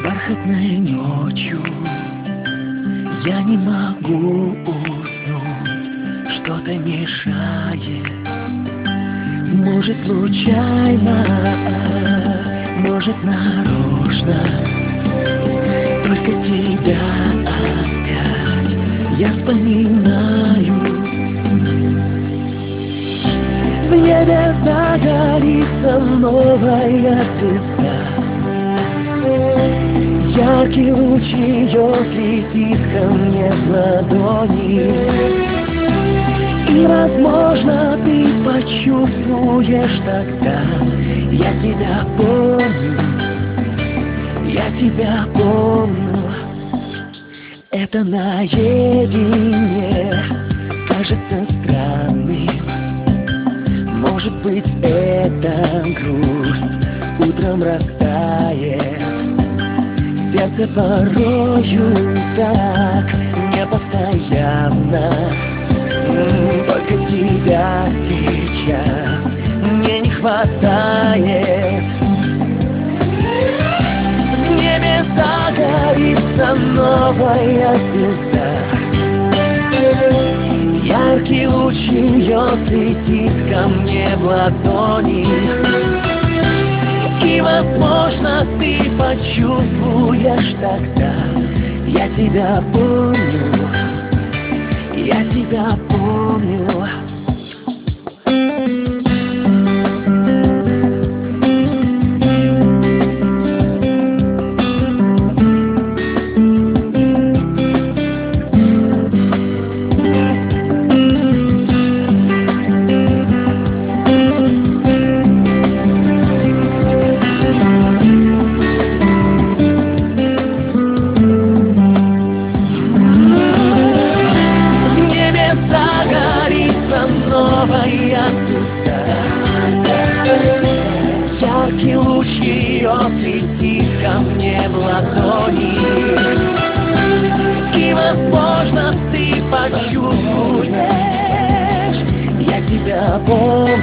Бархатной ночью я не могу уснуть, что-то мешает. Может случайно, может нарочно, только тебя опять я вспоминаю. В небе загорится новая звезда, яркий луч ее слетит ко мне в ладони. И, возможно, ты почувствуешь тогда: я тебя помню, я тебя помню. Это наедине кажется странным. Может быть, это грусть утром растает. Сердце порою так непостоянно. Только тебя сейчас мне не хватает. В небе загорится новая звезда, яркий луч ее светит ко мне в ладони. И, возможно, ты почувствуешь тогда: я тебя помню, я тебя помню. Новая звезда, яркий луч ее светит ко мне в ладони. И, возможно, ты почувствуешь: я тебя помню,